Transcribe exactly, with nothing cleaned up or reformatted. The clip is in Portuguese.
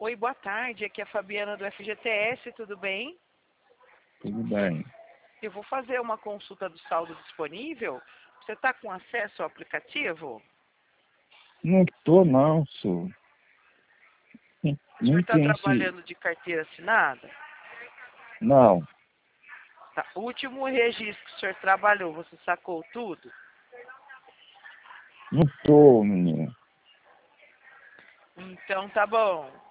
Oi, boa tarde. Aqui é a Fabiana do F G T S, tudo bem? Tudo bem. Eu vou fazer uma consulta do saldo disponível. Você está com acesso ao aplicativo? Não estou não, senhor. O senhor Nem está tem esse... trabalhando de carteira assinada? Não, Tá. O último registro que o senhor trabalhou, você sacou tudo? não estou, menino. Então tá bom.